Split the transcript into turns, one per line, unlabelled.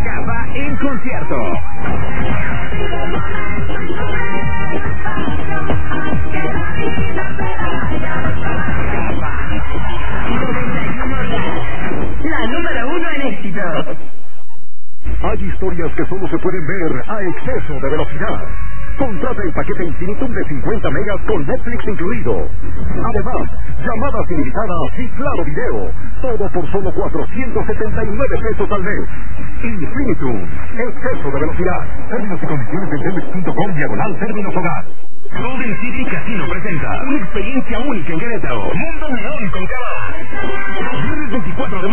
Cava en concierto. La número 1 en éxito.
Hay historias que solo se pueden ver a exceso de velocidad. Contrata el paquete Infinitum de 50 megas con Netflix incluido. Además, llamadas ilimitadas y claro video. Todo por solo 479 pesos al mes. Infinitum, exceso de velocidad. Términos y condiciones en telmex.com/términos hogar.
Golden City Casino presenta una experiencia única en Querétaro. Mundo Neón con Cava. Viernes 24 de